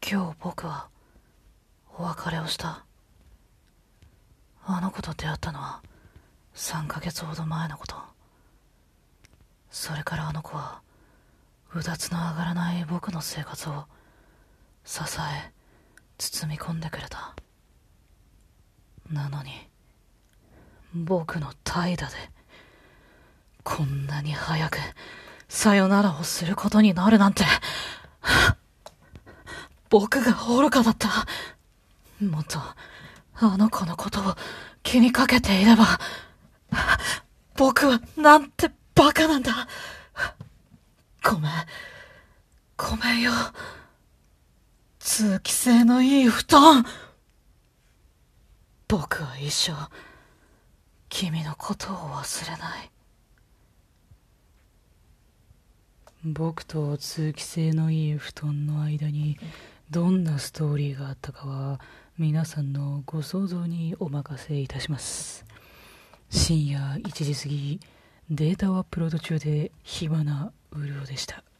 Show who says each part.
Speaker 1: 今日僕はお別れをした。あの子と出会ったのは3ヶ月ほど前のこと。それからあの子はうだつの上がらない僕の生活を支え包み込んでくれた。なのに僕の怠惰でこんなに早くさよならをすることになるなんて。僕が愚かだった。もっとあの子のことを気にかけていれば。僕はなんてバカなんだ。ごめんよ。通気性のいい布団。僕は一生君のことを忘れない。僕と通気性のいい布団の間にどんなストーリーがあったかは皆さんのご想像にお任せいたします。深夜1時過ぎ、データをアップロード中で暇なウルオでした。